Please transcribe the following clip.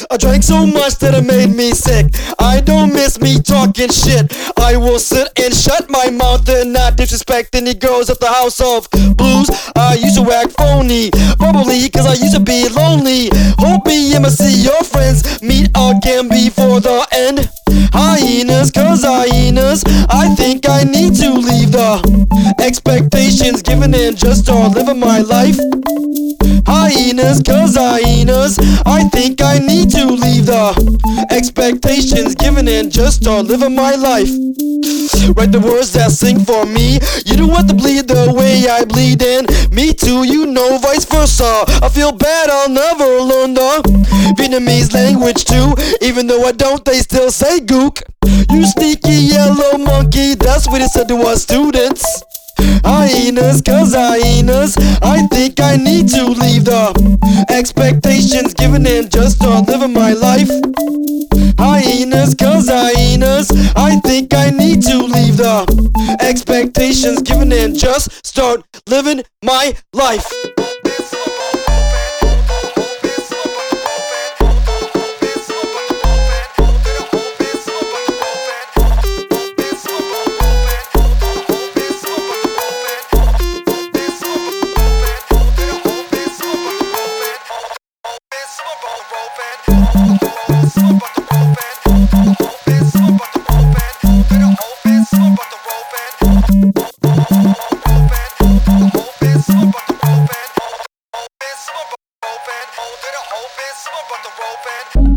I drank so much that it made me sick. I don't miss me talking shit. I will sit and shut my mouth and not disrespect any girls at the House of Blues. I used to act phony, probably cause I used to be lonely. Hope me and see your friends meet again before the end. Hyenas, cause hyenas, I think I need to leave the expectations given and just start living my life. Hyenas, cause hyenas, I think I need to leave the expectations given and just start living my life. Write the words that sing for me. You don't have to bleed the way I bleed, and me too, you know, vice versa. I feel bad, I'll never learn the Vietnamese language too. Even though I don't, they still say gook. You sneaky yellow monkey, that's what it said to us students. Hyenas, cause hyenas, I think I need to leave the expectations given and just start living my life. Hyenas, cause hyenas, I think I need to leave the expectations given and just start living my life. Someone but the rope.